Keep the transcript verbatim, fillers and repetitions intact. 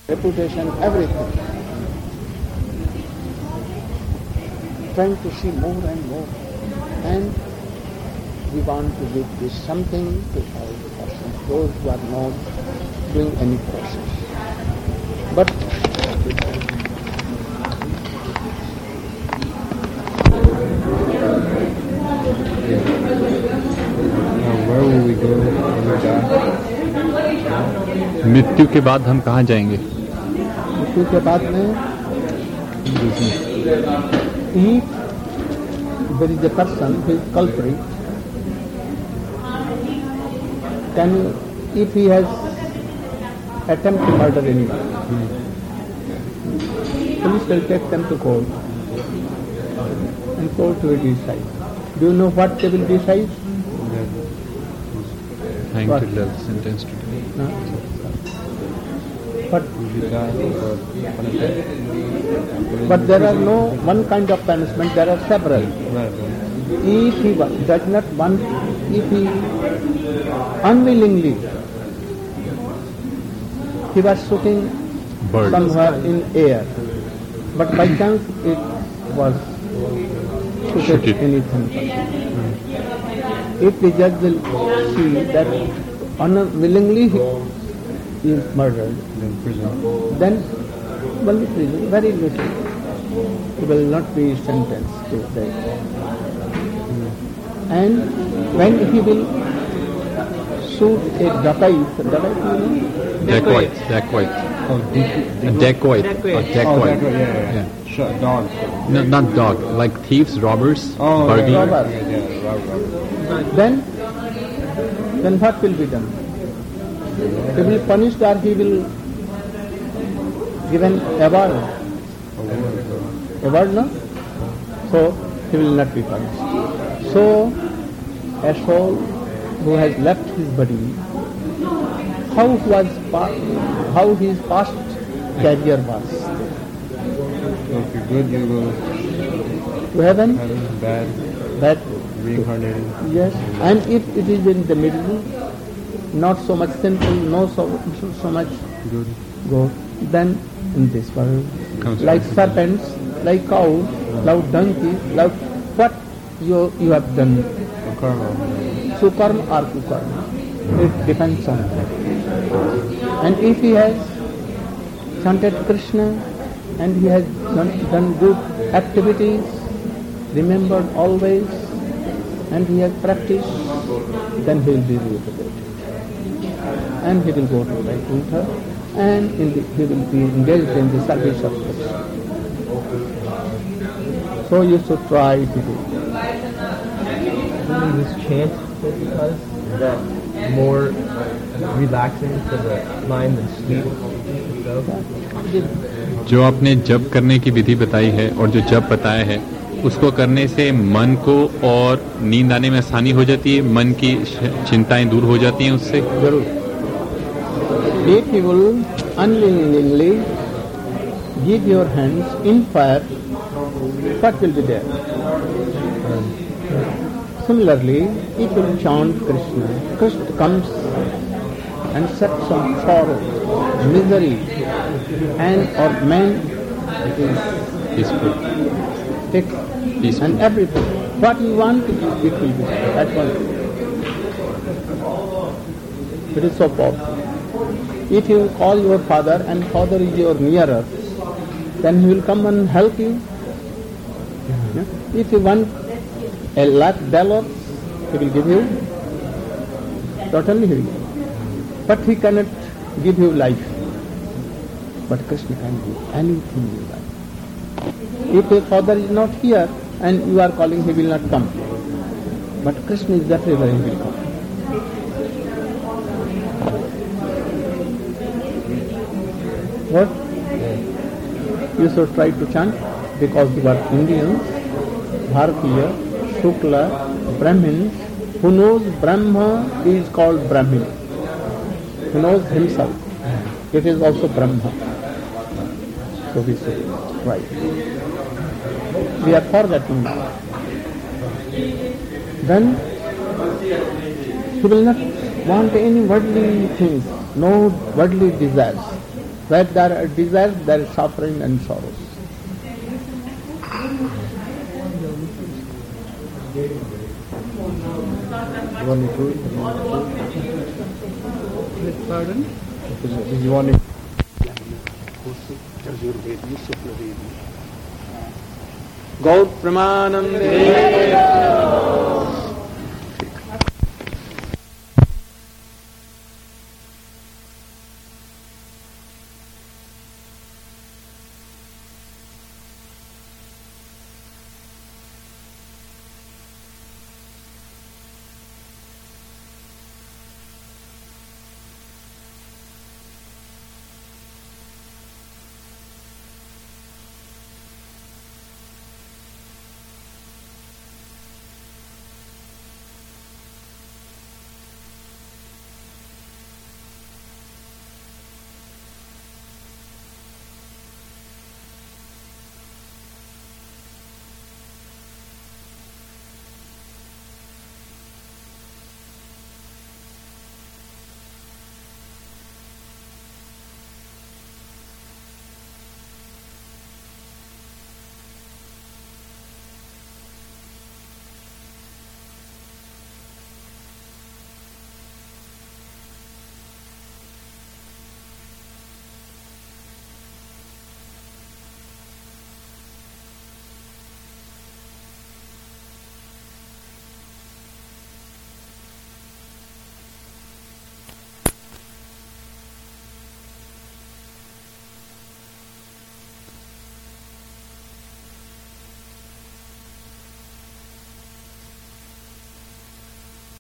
reputation, everything. Trying to see more and more. And we want to give this something to all the persons, those who are not doing any process. But now where will we go when we die? मृत्यु के बाद हम कहाँ जाएंगे? मृत्यु के बाद में if there is a person who is culprit, can if he has attempted to murder anyone, police will take them to court and court will decide. Do you know what they will decide? Hanged What? to death, sentenced to death. No? But, but there are no one kind of punishment, there are several. If he wa- does not want, if he unwillingly, he was shooting Bird. somewhere in air, but by chance it was Shoot shooted it. in his hand. If the judge will see that unwillingly he is murdered, Then prison. then only prison, very little. He will not be sentenced to death. And when he will shoot a dacoit, dacoit you know? Dacoit. Dacoit. Oh, deep, A dacoit. A Oh, dacoit. that, yeah, yeah. Yeah. Shut dogs. No, not dog. Like thieves, robbers, Oh, burglars. Robber. Yeah, yeah, robber, robber. Then, then what will be done? He will punish or he will given award. Award, no? So, he will not be punished. So, a soul who has left his body, how was pa- how his past career was? So if you're good, you go To heaven, heaven. Bad, bad. reincarnated. Yes, and if it is in the middle, not so much sinful, no so, so, so much Good. good, then in this world, Comes like back. serpents, like cows, like donkeys, like what you you have done, So karma. sukarma or kukarma, it depends on that. And if he has chanted Krishna and he has done, done good activities, remembered always, and he has practiced, then he will be rehabilitated. And he will go to Vaikuntha, and in the, he will be engaged in the service of Krishna. So you should try to do. Only this chant because that more relaxing for the mind than sleep itself. जो आपने जप करने की विधि बताई है और जो जप बताया है उसको करने से मन को और नींद आने में आसानी हो जाती है, मन की चिंताएं दूर हो जाती हैं उससे. जरूर. If you will unwillingly give your hands in fire, what will be there? Similarly, if you chant Krishna, Krishna comes and sets some sorrow, misery, and or man is Peaceful. take Peaceful. and everything. What you want, it will be there. That one. It is so powerful. If you call your father and father is your nearer, then he will come and help you. Yeah? If you want a lakh dollars, he will give you. Certainly he will give. But he cannot give you life. But Krishna can give anything you like. If your father is not here and you are calling, he will not come. But Krishna is everywhere, he will come. What? You should try to chant because you are Indians, Bharatiya, Shukla, Brahmins. Who knows Brahma is called Brahmin. Who knows himself. It is also Brahma. So we should try. We are forgetting now. Then he will not want any worldly things, no worldly desires. Where there are desires, there is suffering and sorrows. You want me to? Pardon? You want me? Gaur Pramanande